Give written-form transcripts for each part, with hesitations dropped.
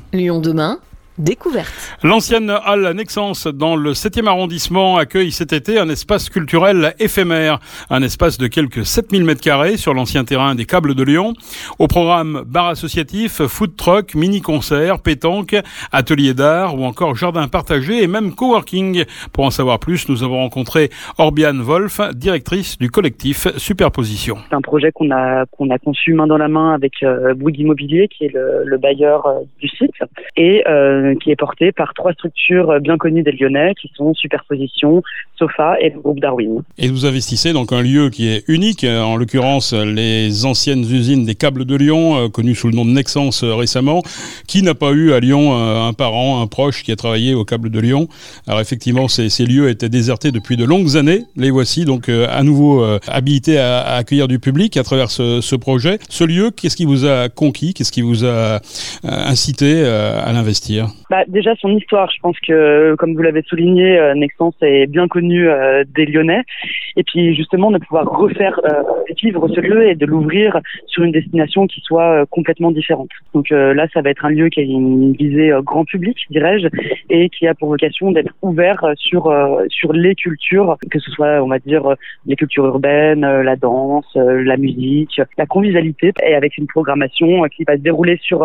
Lyon demain, découverte. L'ancienne halle Nexence dans le 7e arrondissement accueille cet été un espace culturel éphémère. Un espace de quelques 7000 m² sur l'ancien terrain des Câbles de Lyon. Au programme bar associatif, food truck, mini-concert, pétanque, atelier d'art ou encore jardin partagé et même coworking. Pour en savoir plus, nous avons rencontré Orbiane Wolf, directrice du collectif Superposition. C'est un projet qu'on a conçu main dans la main avec Bouygues Immobilier, qui est le bailleur du site, et qui est porté par 3 structures bien connues des Lyonnais, qui sont Superposition, Sofa et le groupe Darwin. Et vous investissez donc un lieu qui est unique, en l'occurrence les anciennes usines des Câbles de Lyon, connues sous le nom de Nexence récemment. Qui n'a pas eu à Lyon un parent, un proche qui a travaillé aux Câbles de Lyon? Alors effectivement, ces lieux étaient désertés depuis de longues années. Les voici donc à nouveau habilités à accueillir du public à travers ce projet. Ce lieu, qu'est-ce qui vous a conquis? Qu'est-ce qui vous a incité à l'investir? Déjà son histoire, je pense que comme vous l'avez souligné, Nexence est bien connu des Lyonnais, et puis justement de pouvoir refaire vivre ce lieu et de l'ouvrir sur une destination qui soit complètement différente. Donc là ça va être un lieu qui a une visée grand public, dirais-je, et qui a pour vocation d'être ouvert sur les cultures, que ce soit on va dire les cultures urbaines, la danse, la musique, la convivialité, et avec une programmation qui va se dérouler sur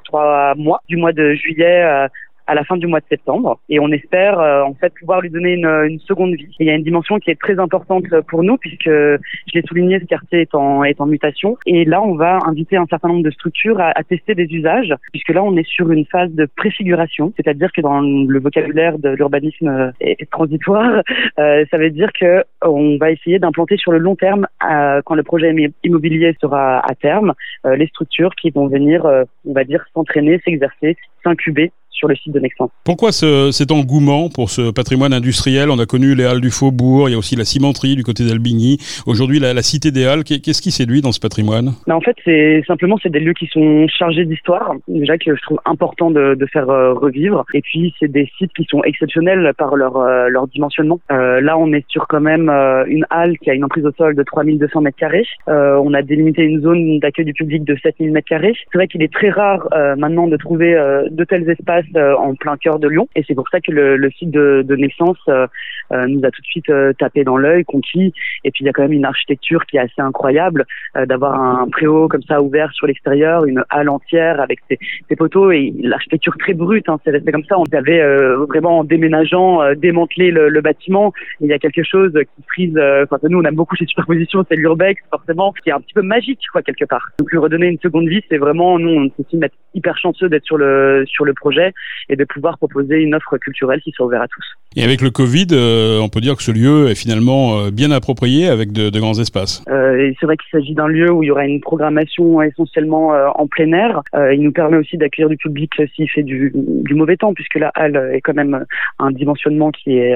3 mois, du mois de juillet à la fin du mois de septembre, et on espère en fait pouvoir lui donner une seconde vie. Et il y a une dimension qui est très importante pour nous, puisque je l'ai souligné, ce quartier est en mutation, et là on va inviter un certain nombre de structures à tester des usages, puisque là on est sur une phase de préfiguration, c'est-à-dire que dans le vocabulaire de l'urbanisme est transitoire, ça veut dire que on va essayer d'implanter sur le long terme, quand le projet immobilier sera à terme, les structures qui vont venir, on va dire, s'entraîner, s'exercer, s'incuber sur le site de Nexence. Pourquoi cet engouement pour ce patrimoine industriel? On a connu les halles du Faubourg, il y a aussi la cimenterie du côté d'Albigny. Aujourd'hui, la cité des halles, qu'est-ce qui séduit dans ce patrimoine? En fait, c'est des lieux qui sont chargés d'histoire, déjà que je trouve important de faire revivre. Et puis, c'est des sites qui sont exceptionnels par leur dimensionnement. Là, on est sur quand même une halle qui a une emprise au sol de 3200 m². On a délimité une zone d'accueil du public de 7000 m². C'est vrai qu'il est très rare maintenant de trouver de tels espaces en plein cœur de Lyon, et c'est pour ça que le site de Nexence nous a tout de suite tapé dans l'œil, conquis. Et puis il y a quand même une architecture qui est assez incroyable, d'avoir un préau comme ça ouvert sur l'extérieur, une halle entière avec ses poteaux, et l'architecture très brute, c'est resté comme ça. On avait vraiment, en déménageant, démantelé le bâtiment. Il y a quelque chose qui frise, nous on aime beaucoup ces superpositions, c'est l'urbex forcément, qui est un petit peu magique quelque part. Donc lui redonner une seconde vie, c'est vraiment, nous on s'estime être hyper chanceux d'être sur le projet et de pouvoir proposer une offre culturelle qui soit ouverte à tous. Et avec le Covid, on peut dire que ce lieu est finalement bien approprié avec de grands espaces. Et c'est vrai qu'il s'agit d'un lieu où il y aura une programmation essentiellement en plein air. Il nous permet aussi d'accueillir du public s'il fait du mauvais temps, puisque la halle est quand même un dimensionnement qui est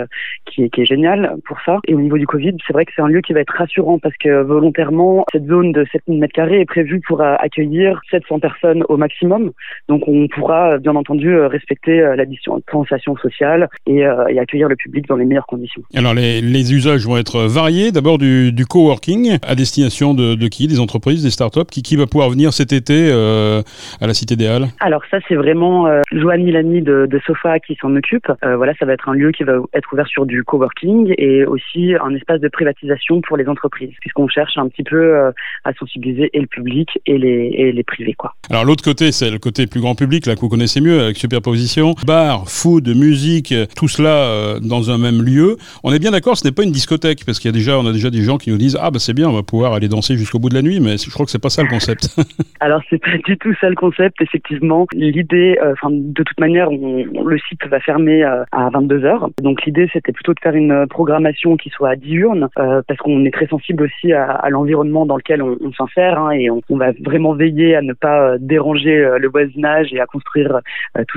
génial pour ça. Et au niveau du Covid, c'est vrai que c'est un lieu qui va être rassurant, parce que volontairement, cette zone de 7000 m² est prévue pour accueillir 700 personnes au maximum. Donc on pourra bien entendu respecter la distanciation sociale et accueillir le public dans les meilleures conditions. Alors les usages vont être variés. D'abord du coworking à destination de qui? Des entreprises, des startups? Qui va pouvoir venir cet été à la Cité des Halles? Alors ça, c'est vraiment Joanne Milani de Sofa qui s'en occupe. Ça va être un lieu qui va être ouvert sur du coworking et aussi un espace de privatisation pour les entreprises, puisqu'on cherche un petit peu à sensibiliser et le public et les privés, quoi. Alors l'autre côté, c'est le côté plus grand public, là, que vous connaissez mieux, avec Superposition. Bar, food, musique, tout cela dans un même lieu. On est bien d'accord, ce n'est pas une discothèque, parce qu'on a déjà des gens qui nous disent « Ah c'est bien, on va pouvoir aller danser jusqu'au bout de la nuit », mais je crois que c'est pas ça le concept. Alors c'est pas du tout ça le concept, effectivement. L'idée, de toute manière, le site va fermer à 22h. Donc l'idée, c'était plutôt de faire une programmation qui soit diurne, parce qu'on est très sensible aussi à l'environnement dans lequel on s'insère, et on va vraiment veiller à ne pas déranger le voisinage et à construire tout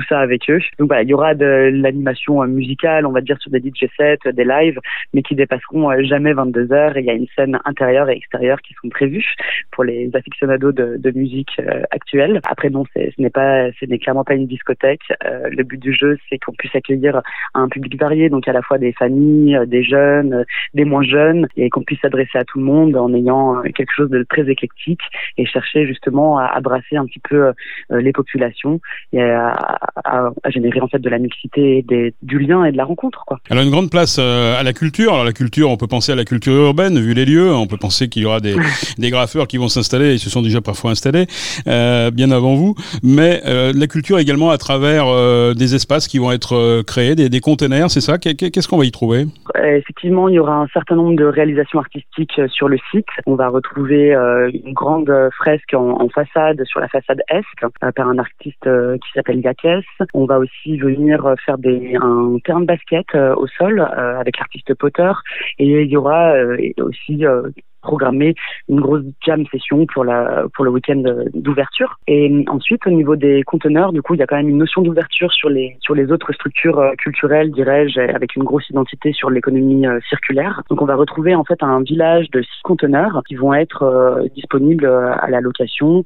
ça avec eux. Donc voilà, il y aura de l'animation musicale, on va dire sur des DJ sets, des lives, mais qui dépasseront jamais 22h. Et il y a une scène intérieure et extérieure qui sont prévues pour les aficionados de musique actuelle. Après non, ce n'est clairement pas une discothèque. Le but du jeu, c'est qu'on puisse accueillir un public varié, donc à la fois des familles, des jeunes, des moins jeunes, et qu'on puisse s'adresser à tout le monde en ayant quelque chose de très éclectique et chercher justement à brasser un petit peu les populations et à générer en fait de la mixité, du lien et de la rencontre, quoi. Alors une grande place à la culture. Alors la culture, on peut penser à la culture urbaine, vu les lieux. On peut penser qu'il y aura des graffeurs qui vont s'installer, ils se sont déjà parfois installés bien avant vous. Mais la culture également à travers des espaces qui vont être créés, des containers, c'est ça? Qu'est-ce qu'on va y trouver? Effectivement, il y aura un certain nombre de réalisations artistiques sur le site. On va retrouver une grande fresque en façade, sur la façade est, par un artiste qui s'appelle Yakes. On va aussi venir faire un terrain de basket au sol avec l'artiste Potter. Et il y aura aussi programmer une grosse jam session pour le week-end d'ouverture. Et ensuite, au niveau des conteneurs, du coup, il y a quand même une notion d'ouverture sur les autres structures culturelles, dirais-je, avec une grosse identité sur l'économie circulaire. Donc, on va retrouver en fait un village de 6 conteneurs qui vont être disponibles à la location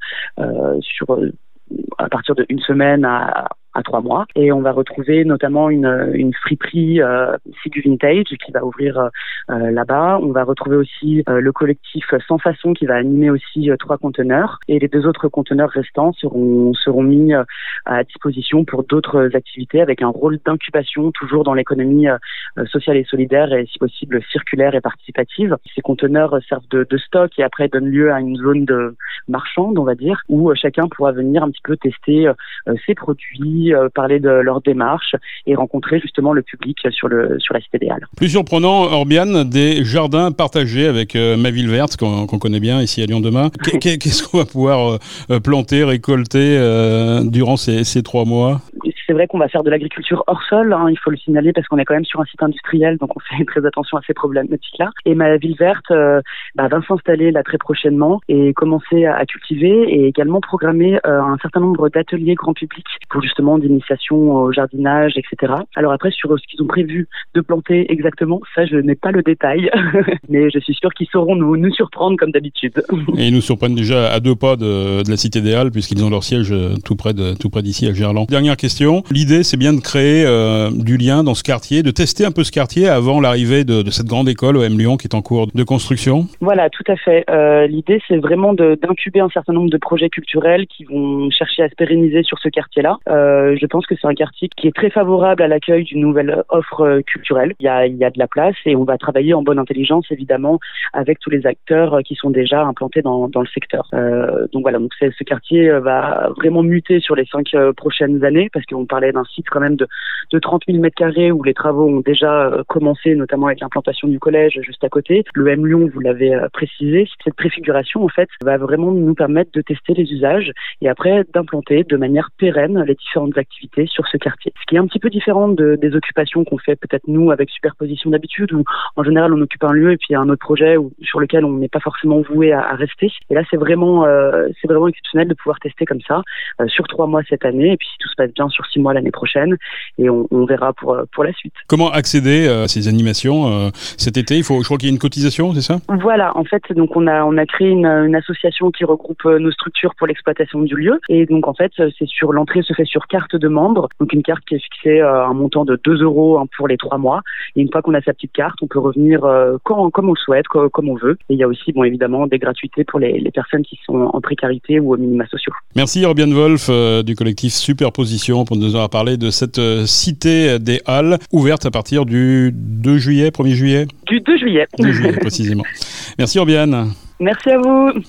à partir de 1 semaine à 3 mois. Et on va retrouver notamment une friperie Sigu Vintage qui va ouvrir là-bas. On va retrouver aussi le collectif Sans Façon qui va animer aussi 3 conteneurs. Et les 2 autres conteneurs restants seront mis à disposition pour d'autres activités avec un rôle d'incubation toujours dans l'économie sociale et solidaire et si possible circulaire et participative. Ces conteneurs servent de stock et après donnent lieu à une zone de marchande, on va dire, où chacun pourra venir un petit peu tester ses produits, parler de leur démarche et rencontrer justement le public sur la Cité des Halles. Plus surprenant, Orbiane, des jardins partagés avec Ma Ville Verte qu'on connaît bien ici à Lyon demain. Qu'est-ce qu'on va pouvoir planter, récolter durant ces 3 mois? C'est vrai qu'on va faire de l'agriculture hors sol, il faut le signaler parce qu'on est quand même sur un site industriel, donc on fait très attention à ces problématiques-là. Et Ma Ville Verte va s'installer là très prochainement et commencer à cultiver et également programmer un certain nombre d'ateliers grand public pour justement d'initiation au jardinage, etc. Alors après, sur ce qu'ils ont prévu de planter exactement, ça je n'ai pas le détail, mais je suis sûr qu'ils sauront nous surprendre comme d'habitude. Et ils nous surprennent déjà à 2 pas de la Cité des Halles puisqu'ils ont leur siège tout près d'ici à Gerland. Dernière question. L'idée, c'est bien de créer du lien dans ce quartier, de tester un peu ce quartier avant l'arrivée de cette grande école OM Lyon qui est en cours de construction. Voilà, tout à fait. L'idée, c'est vraiment d'incuber un certain nombre de projets culturels qui vont chercher à se pérenniser sur ce quartier-là. Je pense que c'est un quartier qui est très favorable à l'accueil d'une nouvelle offre culturelle. Il y a de la place et on va travailler en bonne intelligence, évidemment, avec tous les acteurs qui sont déjà implantés dans le secteur. Donc voilà, ce quartier va vraiment muter sur les 5 prochaines années parce qu'on parlait d'un site quand même de 30 000 m² où les travaux ont déjà commencé, notamment avec l'implantation du collège juste à côté. Le M Lyon, vous l'avez précisé, cette préfiguration en fait va vraiment nous permettre de tester les usages et après d'implanter de manière pérenne les différentes activités sur ce quartier. Ce qui est un petit peu différent des occupations qu'on fait peut-être nous avec superposition d'habitude où en général on occupe un lieu et puis il y a un autre projet sur lequel on n'est pas forcément voué à rester. Et là c'est vraiment exceptionnel de pouvoir tester comme ça sur 3 mois cette année et puis si tout se passe bien sur 6 mois l'année prochaine et on verra pour la suite. Comment accéder à ces animations cet été? Je crois qu'il y a une cotisation, c'est ça? Voilà, en fait, donc on a créé une association qui regroupe nos structures pour l'exploitation du lieu et donc en fait, l'entrée se fait sur carte de membre, donc une carte qui est fixée à un montant de 2 € pour les 3 mois et une fois qu'on a sa petite carte, on peut revenir comme on le souhaite, comme on veut. Et il y a aussi, évidemment, des gratuités pour les personnes qui sont en précarité ou aux minima sociaux. Merci Orbiane Wolf du collectif Superposition pour nous avoir parlé de cette Cité des Halles ouverte à partir du 2 juillet, 1er juillet? Du 2 juillet. 2 juillet, précisément. Merci Orbiane. Merci à vous.